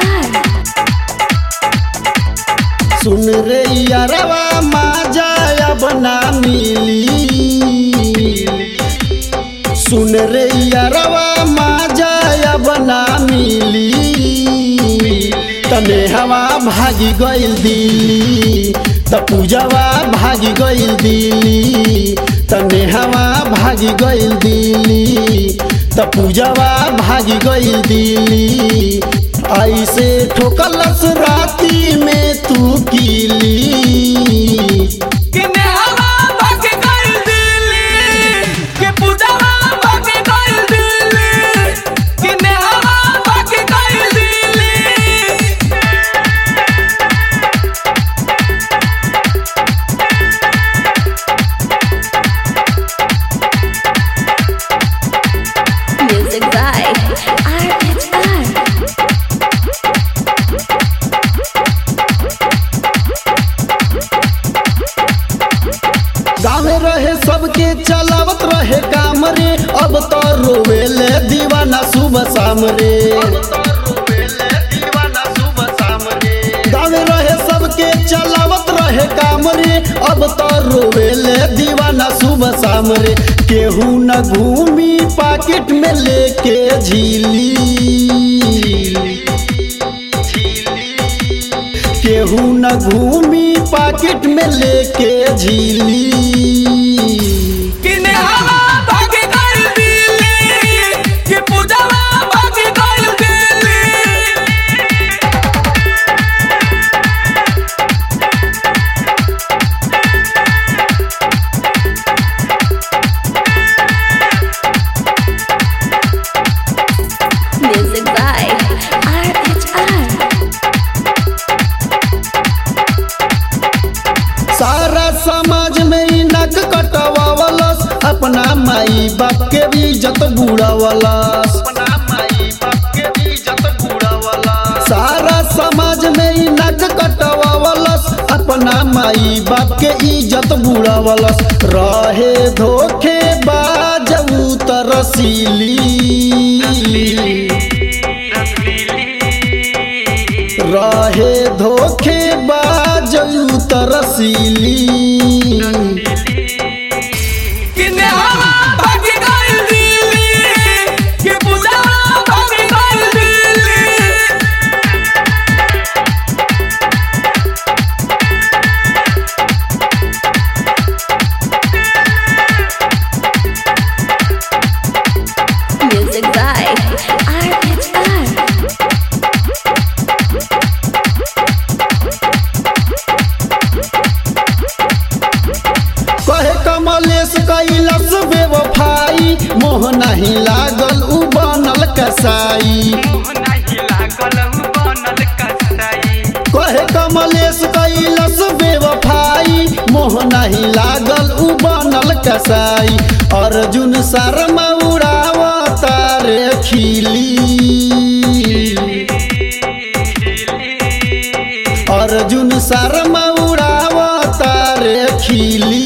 सुन रे यारवा माजा अब ना मिली। सुन रे यारवा माजा अब ना मिली। तने हवा भागी गइल दिल्ली त पूजवा भागी गइल दिल्ली। तने हवा भागी गइल दिल्ली त पूजवा भागी गइल दिल्ली। ऐसे ठोकलस राती में तू कीली। गाँव रहे सबके चलावत रहे काम रे, अब तो रोवेले दीवाना सुबह शाम रे। गाँव रहे सबके चलावत रहे काम रे, अब तो रोवेले दीवाना सुबह शाम रे। केहू न घूमी पाकिट में लेके झीली। केहू न घूमी पाकिट में लेके झीली। सारा समाज में नक कटवावलस, अपना माई बाप के भी इज्जत बुढ़ावलस। सारा समाज में नक कटवावलस, अपना माई बाप के इज्जत बुढ़ावलस। रहे धोखे बाज उतरसीली। रहे धोखे बाज उतरसीली। कमलेश कैलस बेवफाई, मोह नहीं लागल उ बनल कसाई। कहे कमलेश कैलस बेवफाई, मोह नहीं लागल उ बनल कसाई। अर्जुन शर्मा उड़ावता रे खिली। अर्जुन शर्मा उड़ावता रे खिली।